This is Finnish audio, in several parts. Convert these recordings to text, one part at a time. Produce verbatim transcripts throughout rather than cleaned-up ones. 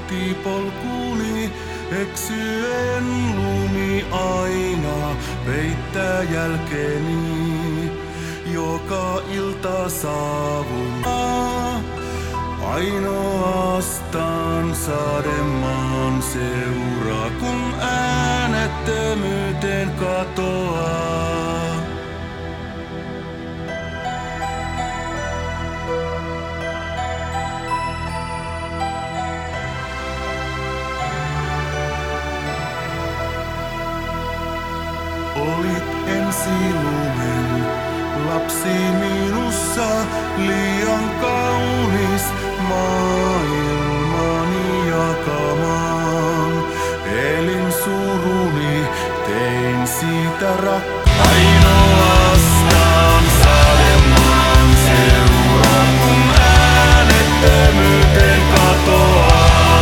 silti polkuni eksyen lumi aina peittää jälkeni. Joka ilta saavun ainoastaan sademaan seuraa, kun äänettömyyteen katoaa. Olit ensilumen lapsi minussa, liian kaunis maailmani jakamaan. Elin suruni, tein siitä rakkaan. Ainoastaan sademaan seuraa, kun äänettömyyteen katoaa.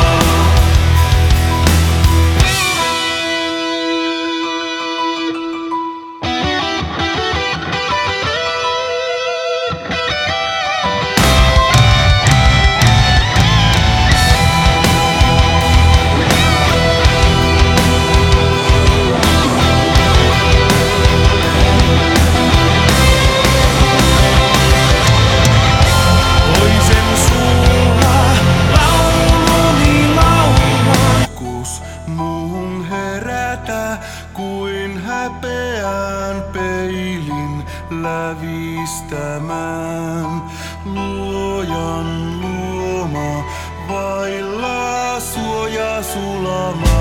Kuin häpeään peilin lävistämään. Luojan luoma vailla suoja sulama.